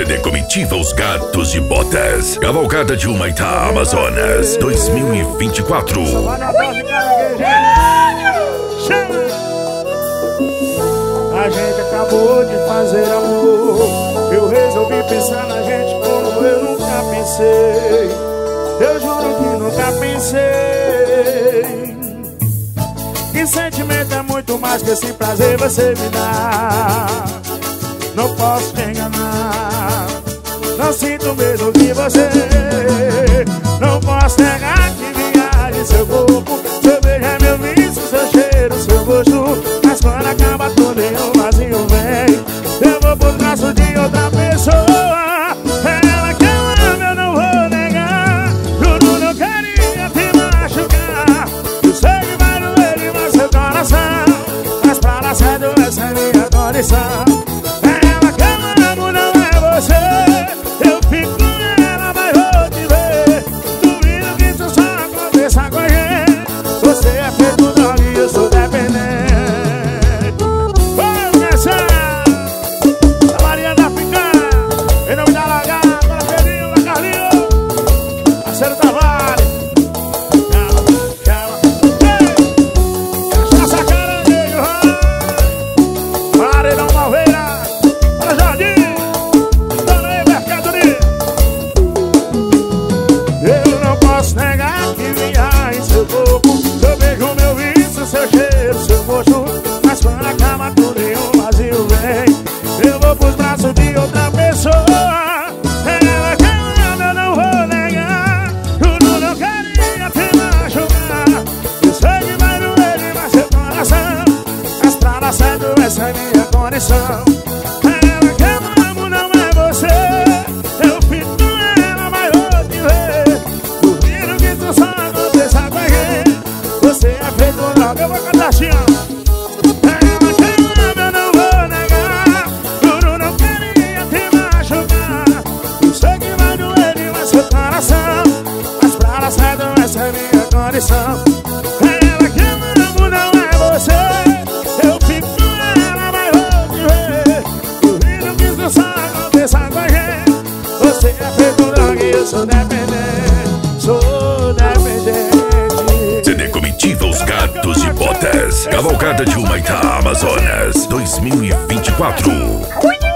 CD Comitiva Os Gatos de Botas. Cavalcada de Humaitá, Amazonas, 2024. A gente acabou de fazer amor. Eu resolvi pensar na gente como eu nunca pensei. Eu juro que nunca pensei. Que sentimento é muito mais que esse prazer você me dá. Não posso te enganar. Não sinto mesmo que você. Não posso negar que viagem seu corpo. Seu beijo é meu vício, seu cheiro, seu gosto. Mas quando acaba tudo em um vazio vem. Eu vou pro braço de outra pessoa. Ela que eu amo, eu não vou negar. Juro, não queria te machucar. Eu sei que vai doer demais seu coração. Mas pra dar certo essa é minha condição. Ela que eu amo não é você. Eu fico com ela, mas vou te ver. Duvido que isso só aconteça com a gente. Você é feito droga e eu sou dependente. Vamos começar. A Maria da Picana, em nome da Lagarta, da Pedrinho, da Carlinho, parceiro Tavares. Calma, essa caranguejo, Maridão Malveira, para Jardim, Dona Mercadoria. Eu não posso negar que vinha em seu corpo. Seu beijo, meu vício, seu cheiro, seu gosto. Mas quando acaba tudo em um vazio vem. Eu vou pros braços de outra pessoa. Ela que eu amo, eu não vou negar. Juro, não queria te machucar. Eu sei que vai doer demais seu coração. Mas pra dar certo essa é minha condição. Ela que eu amo não é você. Eu fico com ela, mas vou te ver. Duvido que tu só aconteça com a gente. Você é feito droga, eu vou cantar assim, ó. Ela que eu amo, eu não vou negar. Juro, não queria te machucar. Eu sei que vai doer demais seu coração. Mas pra dar certo essa é minha condição. Ela que eu amo não é você. Eu fico com ela, mas vou te ver. Duvido que isso só aconteça com a gente. Você é feito droga e eu sou dependente. Sou dependente. CD Comitiva Os Gatos de Botas. Cavalcada de Humaitá, Amazonas, 2024.